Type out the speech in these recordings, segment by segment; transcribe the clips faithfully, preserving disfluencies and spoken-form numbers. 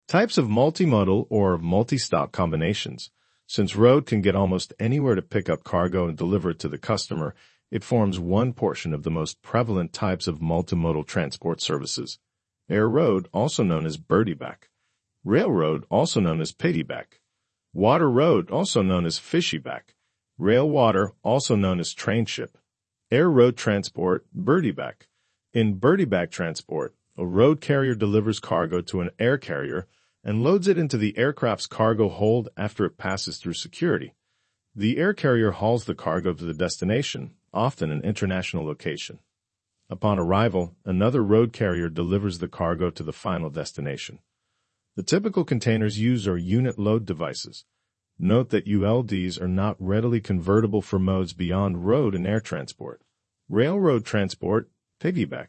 Types of multimodal or multi-stop combinations. Since road can get almost anywhere to pick up cargo and deliver it to the customer, it forms one portion of the most prevalent types of multimodal transport services. Air road, also known as birdieback. Railroad, also known as piggyback. Water road, also known as fishyback. Rail water, also known as train ship. Air road transport, birdieback. In birdieback transport, a road carrier delivers cargo to an air carrier and loads it into the aircraft's cargo hold after it passes through security. The air carrier hauls the cargo to the destination, often an international location. Upon arrival, another road carrier delivers the cargo to the final destination. The typical containers used are unit load devices. Note that U L Ds are not readily convertible for modes beyond road and air transport. Railroad transport, piggyback.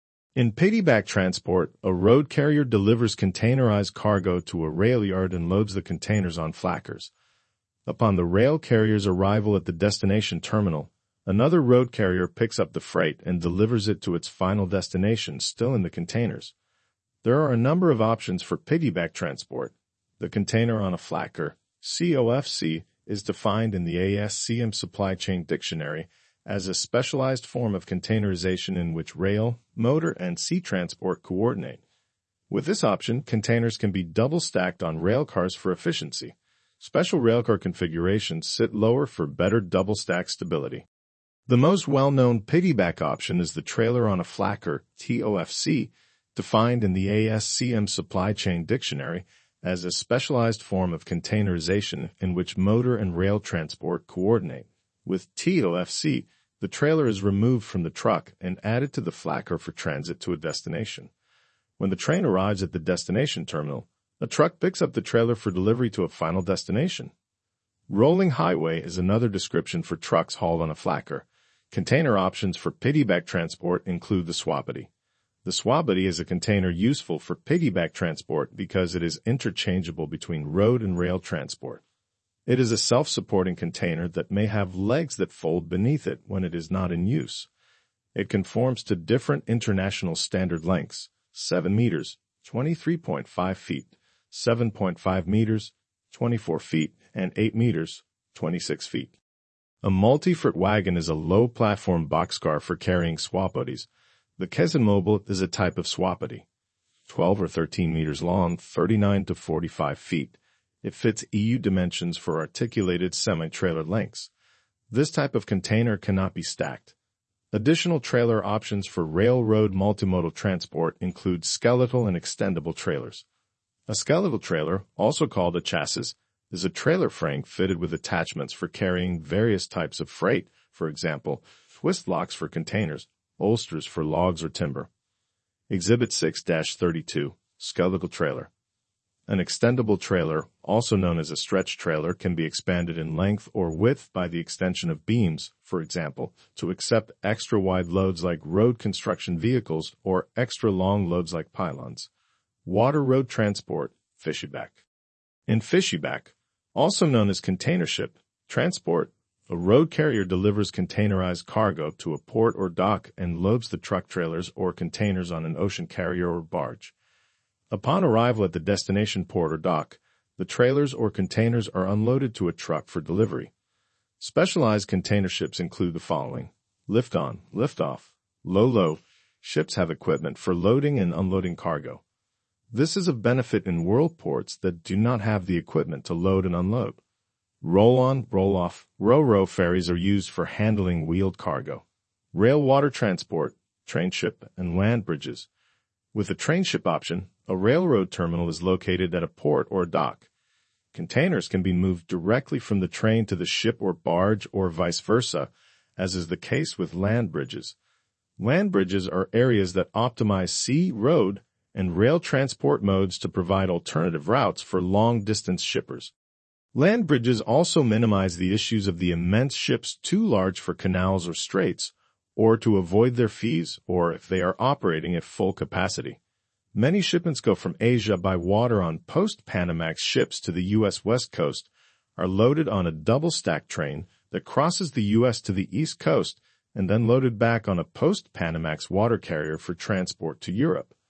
In piggyback transport, a road carrier delivers containerized cargo to a rail yard and loads the containers on flackers. Upon the rail carrier's arrival at the destination terminal, another road carrier picks up the freight and delivers it to its final destination, still in the containers. There are a number of options for piggyback transport. The container on a flacker, C O F C, is defined in the A S C M Supply Chain Dictionary as a specialized form of containerization in which rail, motor, and sea transport coordinate. With this option, containers can be double-stacked on railcars for efficiency. Special railcar configurations sit lower for better double-stack stability. The most well-known piggyback option is the trailer on a flacker, T O F C, defined in the A S C M Supply Chain Dictionary as a specialized form of containerization in which motor and rail transport coordinate. With T O F C, the trailer is removed from the truck and added to the flacker for transit to a destination. When the train arrives at the destination terminal, a truck picks up the trailer for delivery to a final destination. Rolling highway is another description for trucks hauled on a flacker. Container options for piggyback transport include the Swapity. The Swapity is a container useful for piggyback transport because it is interchangeable between road and rail transport. It is a self-supporting container that may have legs that fold beneath it when it is not in use. It conforms to different international standard lengths, seven meters, twenty-three point five feet, seven point five meters, twenty-four feet, and eight meters, twenty-six feet. A multi-foot wagon is a low-platform boxcar for carrying Swapities. The Kesenmobil is a type of Swapity. twelve or thirteen meters long, thirty-nine to forty-five feet. It fits E U dimensions for articulated semi-trailer lengths. This type of container cannot be stacked. Additional trailer options for railroad multimodal transport include skeletal and extendable trailers. A skeletal trailer, also called a chassis, is a trailer frame fitted with attachments for carrying various types of freight, for example, twist locks for containers, bolsters for logs or timber. Exhibit six dash thirty-two, Skeletal Trailer. An extendable trailer, also known as a stretch trailer, can be expanded in length or width by the extension of beams, for example, to accept extra-wide loads like road construction vehicles or extra-long loads like pylons. Water road transport, fishyback. In fishyback, also known as container ship transport, a road carrier delivers containerized cargo to a port or dock and loads the truck trailers or containers on an ocean carrier or barge. Upon arrival at the destination port or dock, the trailers or containers are unloaded to a truck for delivery. Specialized container ships include the following: lift-on, lift-off, low-low. Ships have equipment for loading and unloading cargo. This is of benefit in world ports that do not have the equipment to load and unload. Roll-on, roll-off, row-row ferries are used for handling wheeled cargo. Rail water transport, train ship, and land bridges. With the train ship option, a railroad terminal is located at a port or dock. Containers can be moved directly from the train to the ship or barge or vice versa, as is the case with land bridges. Land bridges are areas that optimize sea, road, and rail transport modes to provide alternative routes for long-distance shippers. Land bridges also minimize the issues of the immense ships too large for canals or straits, or to avoid their fees, or if they are operating at full capacity. Many shipments go from Asia by water on post-Panamax ships to the U S West Coast, are loaded on a double-stack train that crosses the U S to the East Coast, and then loaded back on a post-Panamax water carrier for transport to Europe.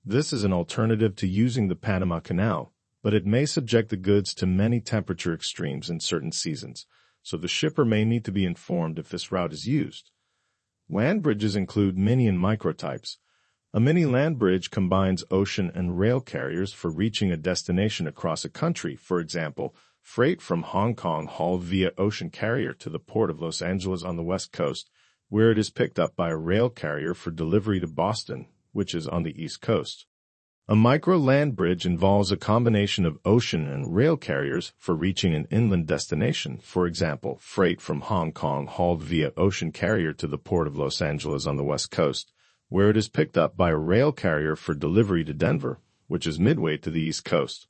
This is an alternative to using the Panama Canal, but it may subject the goods to many temperature extremes in certain seasons, so the shipper may need to be informed if this route is used. Land bridges include mini and micro types. A mini land bridge combines ocean and rail carriers for reaching a destination across a country. For example, freight from Hong Kong hauled via ocean carrier to the port of Los Angeles on the west coast, where it is picked up by a rail carrier for delivery to Boston, which is on the east coast. A micro land bridge involves a combination of ocean and rail carriers for reaching an inland destination. For example, freight from Hong Kong hauled via ocean carrier to the port of Los Angeles on the west coast, where it is picked up by a rail carrier for delivery to Denver, which is midway to the east coast.